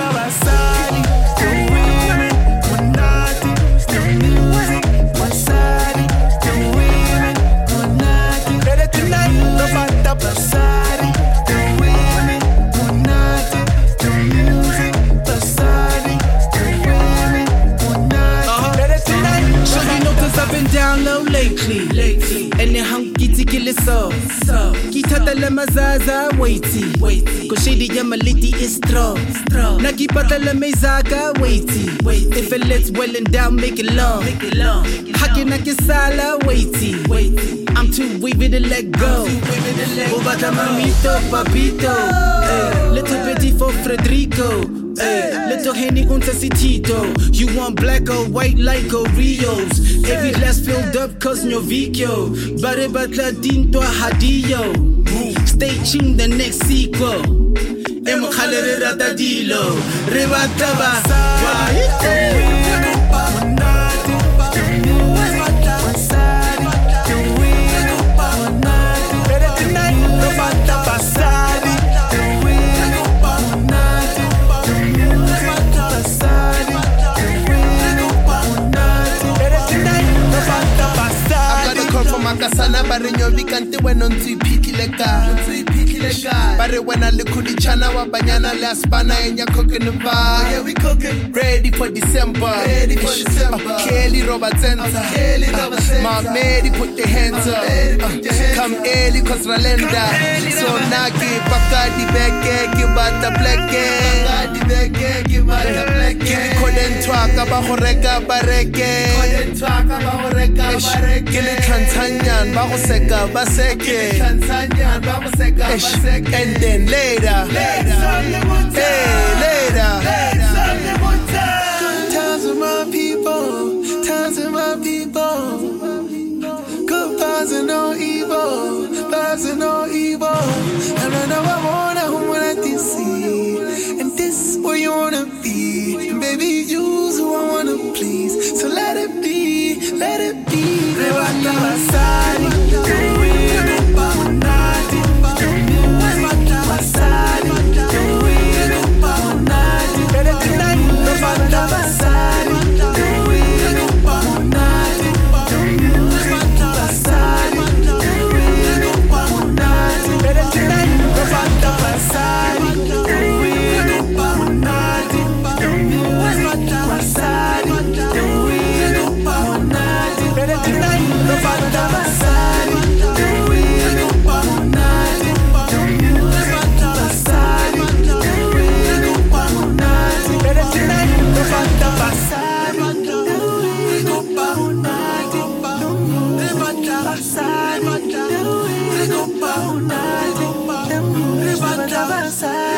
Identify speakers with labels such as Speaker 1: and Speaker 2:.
Speaker 1: Basari, the women, Monati, the music, Basari, the women, Monati, better tonight, the Fanta Basari, the women, Monati, the music, Basari, the women, Monati, better tonight.
Speaker 2: So you know 'cause I've been down low lately. And the hunky to kill it so. Kitata la mazaza waiti. Koshidi yamaliti is strong. Nakipata la mezaka waiti. If it lets well and down, make it long. Haki nakisala waiti. I'm too weavy to let go. Obata mamito papito. Little bitty for Frederico. Little Henny untacitito. You want black or white like Rios. Every glass filled up cause no Vicchio. Bare batla dinto hadiyo. Stay tuned the next sequel. Emo khalere ratadilo. Rebataba.
Speaker 3: Makasana bare nyovikante wena ntsiphikileka bare wena likhulichana wa banyana le aspana enya cooking the vibe. Yeah, we cooking ready for December. Kelly Robertsenza Mamedi put the hands up. Come early cause Ralenda. So naki bakadi beke kibata bleke. Koden twaka ba go reka bareke. Kile Tanzanian ba go seka ba seke. And then later.
Speaker 1: Times with my people, times with my people. Good vibes and no evil, vibes and no evil. And I know I wanna who wanna see, and this is where you wanna be. And baby, you's who I wanna please. So let it be, let it be. Basari, the women, Monati, the music, Basari, the women, Monati, better tonight, the Fanta Basari, the women, Monati, the music, Basari, the women, Monati, better tonight, the Fanta Basari, the women, Monati, the music, Basari, the women, Monati, better tonight, the Fanta Basari, the women, Monati, the music, Basari, the women, Monati, better tonight, the Fanta Basari, the women, Monati, the Fanta Basari, the women, Monati, the Fanta Basari.